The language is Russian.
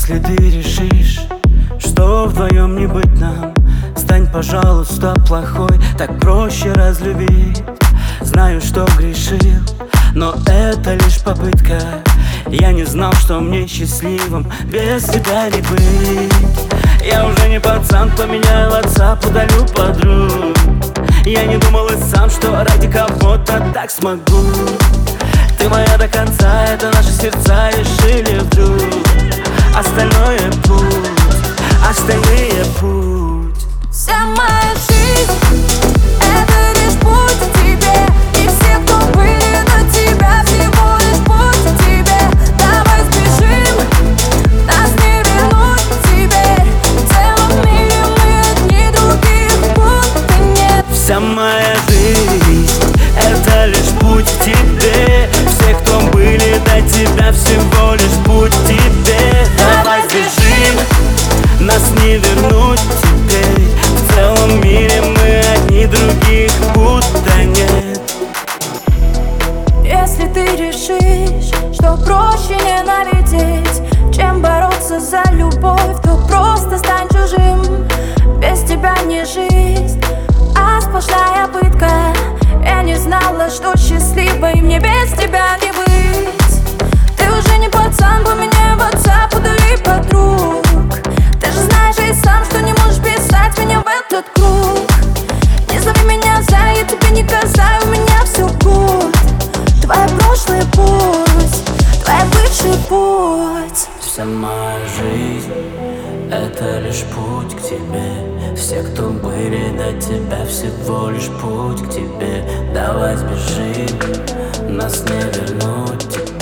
Если ты решишь, что вдвоем не быть нам, стань, пожалуйста, плохой, так проще разлюбить. Знаю, что грешил, но это лишь попытка. Я не знал, что мне счастливым без тебя не быть. Я уже не пацан, поменяю WhatsApp, удалю подруг. Я не думал и сам, что ради кого-то так смогу. Ты моя до конца, это наши сердца решили вдруг. Остальное путь, остальные путь. Вся моя жизнь — это лишь путь к тебе. И все, кто были до тебя, всего лишь путь к тебе. Давай сбежим, нас не вернуть теперь. В целом мире мы одни, других будто нет. Вся моя жизнь — это лишь путь к тебе. Все, кто были до тебя, всего лишь путь к тебе. Давай сбежим, нас не вернуть теперь. В целом мире мы одни, других будто нет. Если ты решишь, что проще ненавидеть, чем бороться за любовь, то просто стань чужим. Без тебя не жизнь, а сплошная пытка. Я не знала, что счастливой мне без тебя не быть. Ты уже не пацан, поменяй WhatsApp, удали подруг. Ты же знаешь и сам, что не можешь писать меня в этот круг. Не зови меня Зая, я тебе не коза, у меня все гуд. Твой прошлый путь, твой бывший путь. Вся моя жизнь — это лишь путь к тебе. Все, кто были до тебя, всего лишь путь к тебе. Давай сбежим, нас не вернуть теперь.